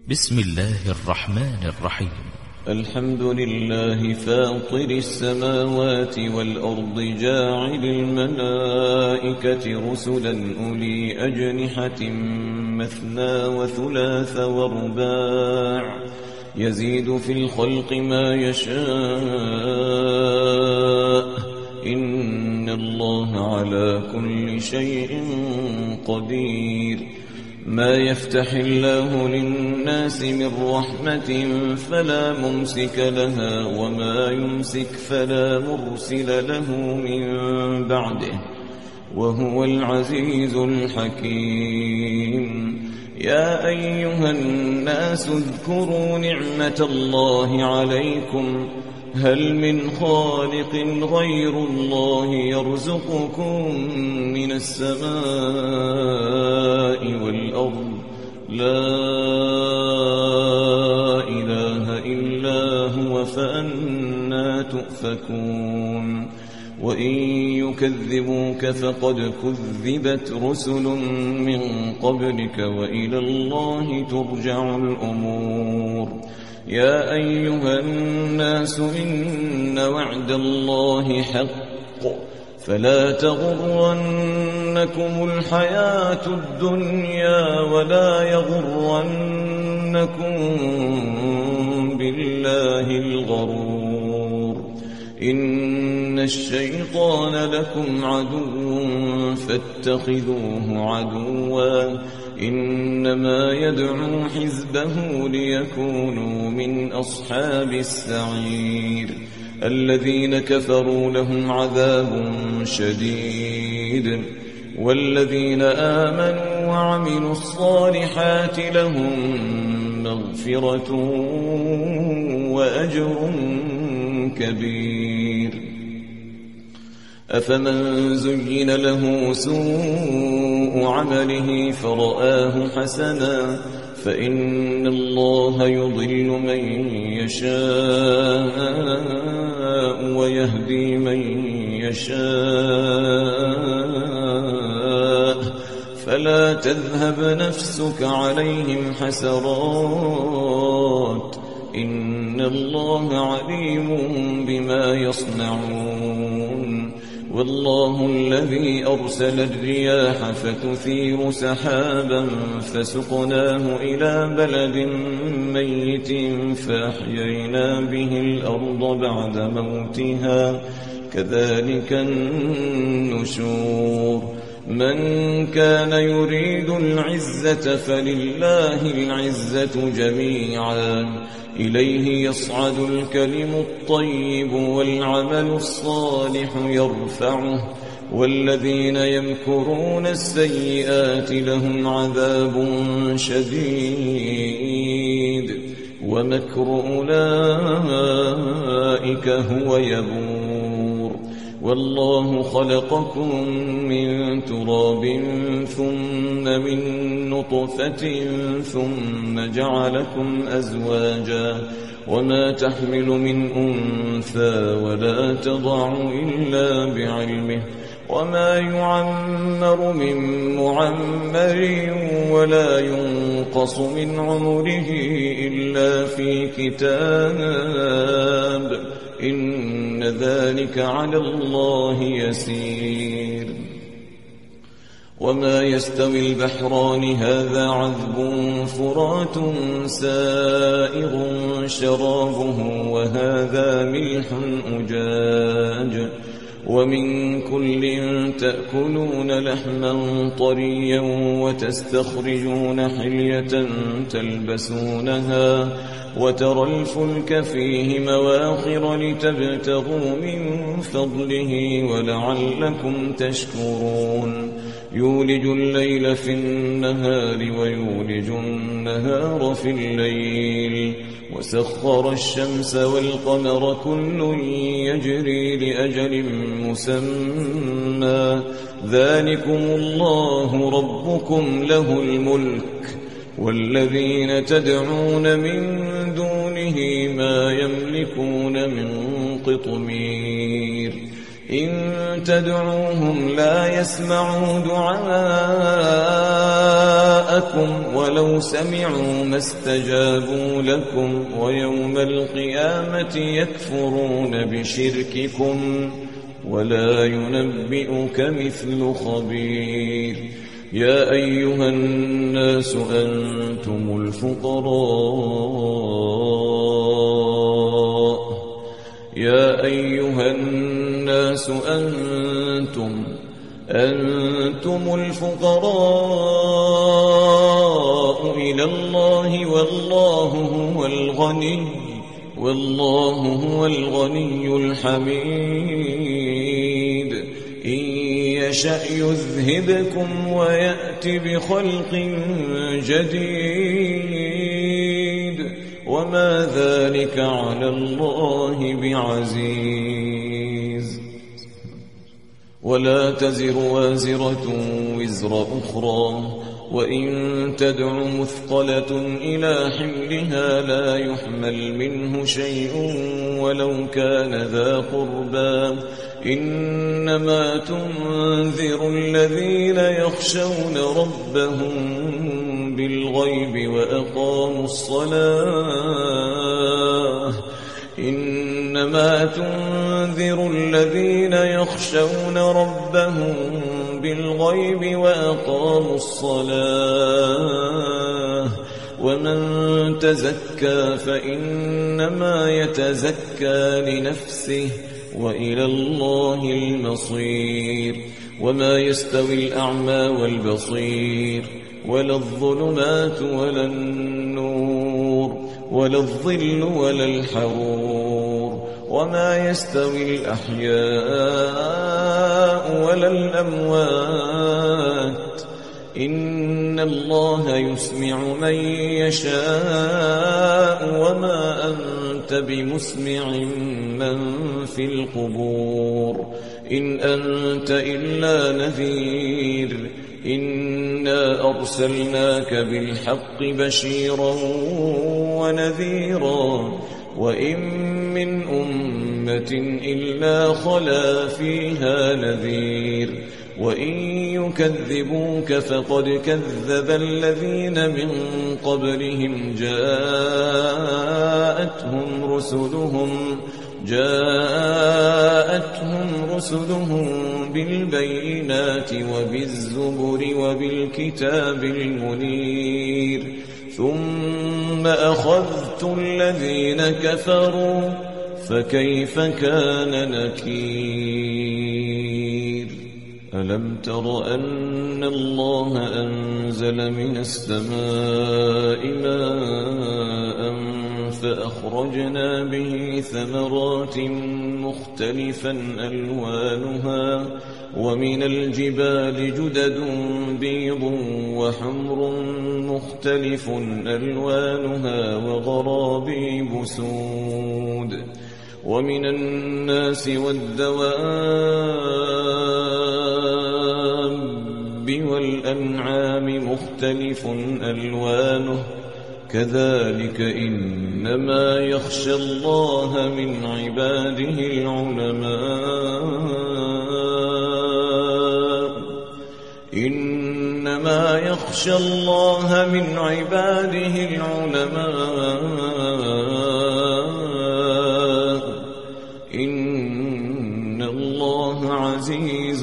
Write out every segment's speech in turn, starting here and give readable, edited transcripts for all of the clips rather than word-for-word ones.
بسم الله الرحمن الرحيم. الحمد لله فاطر السماوات والأرض جاعل الملائكة رسلا أولي أجنحة مثنى وثلاث ورباع يزيد في الخلق ما يشاء إن الله على كل شيء قدير. ما يفتح الله للناس من رحمة فلا ممسك لها وما يمسك فلا مرسل له من بعده وهو العزيز الحكيم. يا أيها الناس اذكروا نعمة الله عليكم هل من خالق غير الله يرزقكم من السماء والأرض لا إله إلا هو فأنى تؤفكون. وإن يكذبوك فقد كذبت رسل من قبلك وإلى الله ترجع الأمور. يا أيها الناس إن وعد الله حق فلا تغرنكم الحياة الدنيا ولا يغرنكم بالله الغرور. إن الشيطان لكم عدو فاتخذوه عدوا إنما يدعو حزبه ليكونوا من أصحاب السعير. الذين كفروا لهم عذاب شديد والذين آمنوا وعملوا الصالحات لهم مغفرة وأجر كبير. أفمن زين له سوء عمله فرآه حسنا فإن الله يضل من يشاء ويهدي من يشاء فلا تذهب نفسك عليهم حسرات إن الله عليم بما يصنعون. والله الذي أرسل الرياح فتثير سحابا فسقناه إلى بلد ميت فأحيينا به الأرض بعد موتها كذلك النشور. من كان يريد العزة فلله العزة جميعا إليه يصعد الكلم الطيب والعمل الصالح يرفعه والذين يمكرون السيئات لهم عذاب شديد ومكر أولئك هو يبور. والله خلقكم من تراب ثم من نطفة ثم جعلكم أزواجا وما تحمل من أنثى ولا تضع إلا بعلمه وما يعمر من معمر ولا ينقص من عمره إلا في كتاب إن ذلك على الله يسير. وما يستوي البحران هذا عذب فرات سائغ شرابه وهذا ملح أجاج ومن كل تأكلون لحما طريا وتستخرجون حلية تلبسونها وترى الفلك فيه مواخر لتبتغوا من فضله ولعلكم تشكرون. يولج الليل في النهار ويولج النهار في الليل وسخر الشمس والقمر كل يجري لأجل مسمى ذلكم الله ربكم له الملك والذين تدعون من دونه ما يملكون من قطمير. إن تدعوهم لا يسمعوا دعاءكم ولو سمعوا ما استجابوا لكم ويوم القيامة يكفرون بشرككم ولا ينبئك مثل خبير يا أيها الناس أنتم الفقراء يا أيها الناس أنتم الفقراء إلى الله والله هو الغني الحميد إن يشأ يذهبكم ويأت بخلق جديد وما ذلك على الله بعزيز ولا تزر وازرة وزر أخرى وإن تدع مثقلة إلى حملها لا يحمل منه شيء ولو كان ذا قربى إنما تنذر الذين يخشون ربهم بالغيب وأقاموا الصلاة إنما تنذر الذين يخشون ربهم بالغيب وأقاموا الصلاة ومن تزكى فإنما يتزكى لنفسه وإلى الله المصير وما يستوي الأعمى والبصير ولا الظلمات ولا النور ولا الظل ولا الحرور وما يستوي الأحياء ولا الأموات إن الله يسمع من يشاء وما أنت بمسمع من في القبور إن أنت إلا نذير إنا أرسلناك بالحق بشيرا ونذيرا وإن من أمة إلا خلا فيها نذير وإن يكذبوك فقد كذب الذين من قبلهم جاءتهم رسلهم بالبينات وبالزبر وبالكتاب المنير ثم أخذت الذين كفروا فكيف كان نكير ألم تر أن الله أنزل من السماء ماء فأخرجنا به ثمرات مختلفا ألوانها ومن الجبال جدد بيض وحمر مختلف ألوانها وغرابيب سود ومن الناس والدواب والأنعام مختلف ألوانه كذلك إنما يخشى الله من عباده العلماء إنما يخشى الله من عباده العلماء إن الله عزيز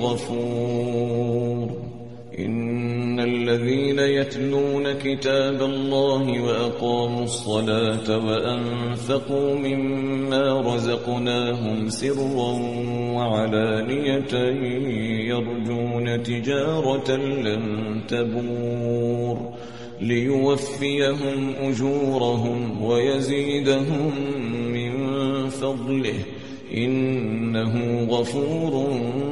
غفور إن الذين يتلون كتاب الله وأقاموا الصلاة وأنفقوا مما رزقناهم سرا وعلانية يرجون تجارة لن تبور ليوفيهم أجورهم ويزيدهم من فضله إنه غفور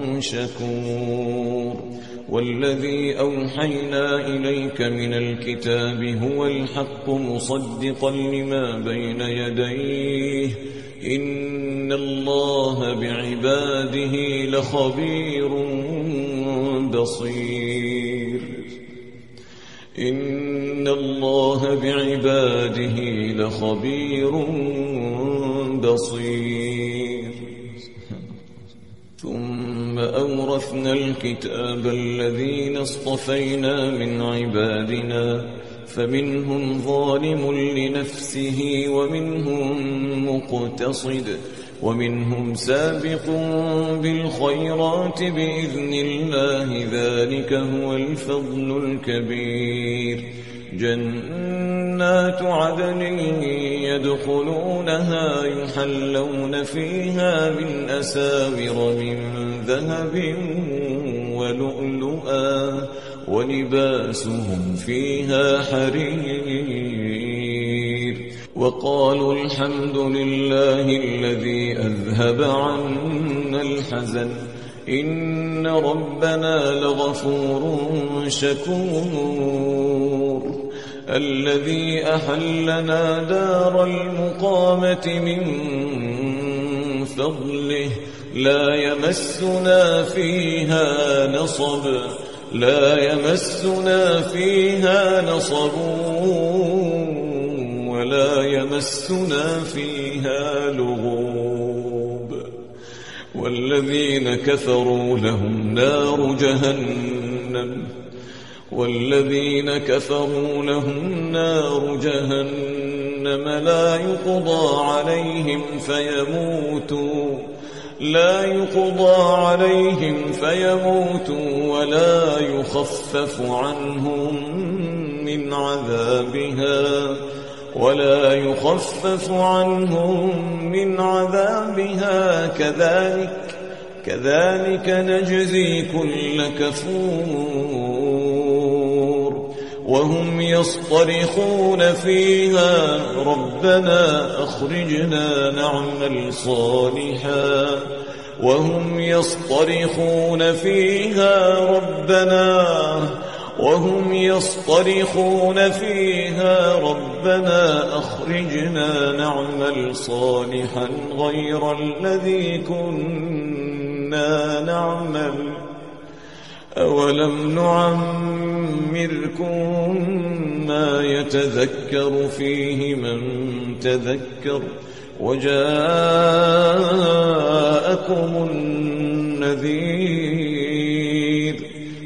شكور والذي أوحينا إليك من الكتاب هو الحق مصدقا لما بين يديه إن الله بعباده لخبير بصير إن الله بعباده لخبير بصير أورثنا الكتاب الذين اصطفينا من عبادنا فمنهم ظالم لنفسه ومنهم مقتصد ومنهم سابق بالخيرات بإذن الله ذلك هو الفضل الكبير جنات عدن يدخلونها يحلون فيها من أساور من ذهب ولؤلؤا ولباسهم فيها حرير وقالوا الحمد لله الذي أذهب عنا الحزن إن ربنا لغفور شكور الذي أحلنا دار المقامة من فضله لا يمسنا فيها نصب ولا يمسنا فيها لغوب والذين كفروا لهم نار جهنم لا يقضى عليهم فيموتوا ولا يخفف عنهم من عذابها كذلك نجزي كل كفور وهم يصطرخون فيها ربنا أخرجنا نعمل صالحا غير الذي كنا نعمل أولم نعمركم ما يتذكر فيه من تذكر وجاءكم النذير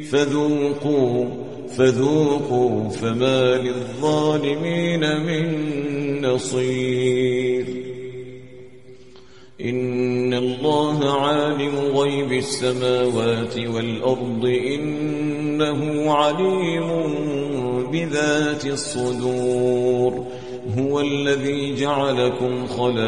فذوقوا فما للظالمين من نصير إن الله عالم غيب السماوات والأرض إنه عليم بذات الصدور هو الذي جعلكم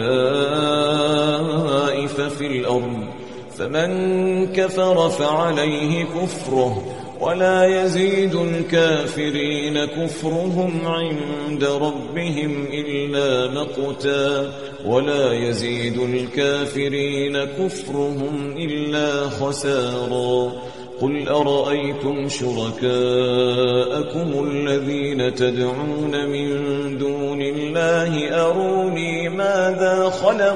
خلائف في الأرض فمن كفر فعليه كفره ولا يزيد الكافرين كفرهم عند ربهم إلا مقتا ولا يزيد الكافرين كفرهم إلا خسارا قل أرأيتم شركاءكم الذين تدعون من دون الله أروني ماذا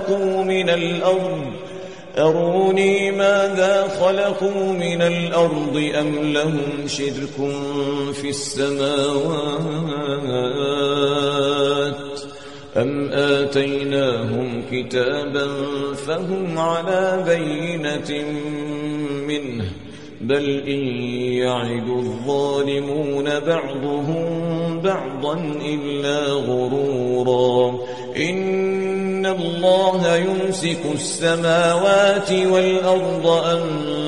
خلقوا من الأرض أم لهم شرك في السماوات أم آتيناهم كتابا فهم على بينة منه بل إن يعد الظالمون بعضهم بعضا إلا غرورا إن الله يمسك السماوات والأرض أن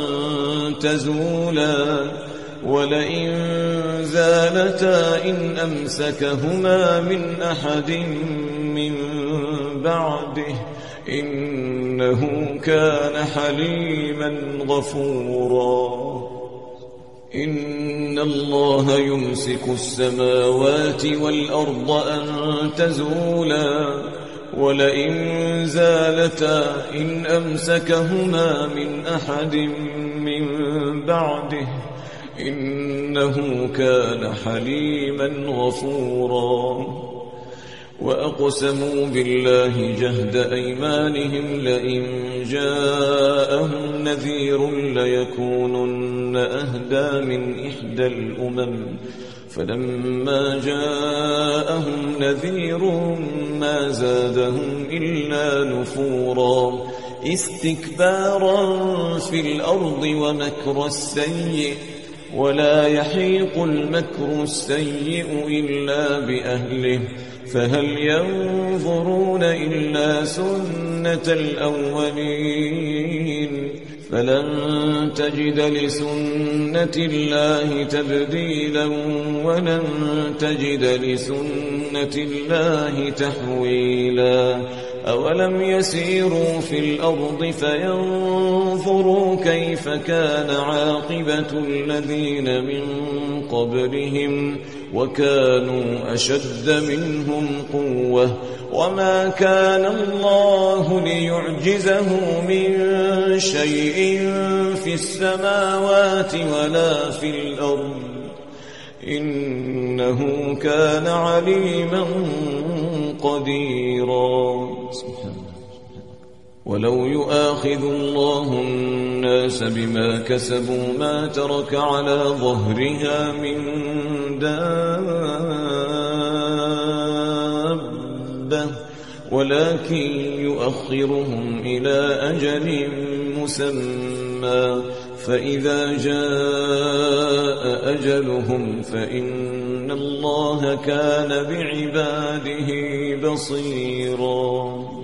تزولا ولئن زالتا إن أمسكهما من أحد من بعده إنه كان حليما غفورا إن الله يمسك السماوات والأرض أن تزولا ولئن زالتا إن أمسكهما من أحد من بعده إنه كان حليما غفورا وأقسموا بالله جهد أيمانهم لئن جاءهم نذير ليكونن أهدى من إحدى الأمم فلما جاءهم نذير ما زادهم إلا نفورا استكبارا في الأرض ومكر السيء ولا يحيق المكر السيء إلا بأهله فهل ينظرون إلا سنة الأولين فلن تجد لسنة الله تبديلا ولن تجد لسنة الله تحويلا أولم يسيروا في الأرض فينظروا كيف كان عاقبة الذين من قبلهم وكانوا أشد منهم قوة وما كان الله ليعجزه من شيء في السماوات ولا في الأرض إنه كان عليما قديرا ولو يؤاخذ الله الناس بما كسبوا ما ترك على ظهرها من دابة ولكن يؤخرهم إلى أجل مسمى فإذا جاء أجلهم فإن الله كان بعباده بصيرا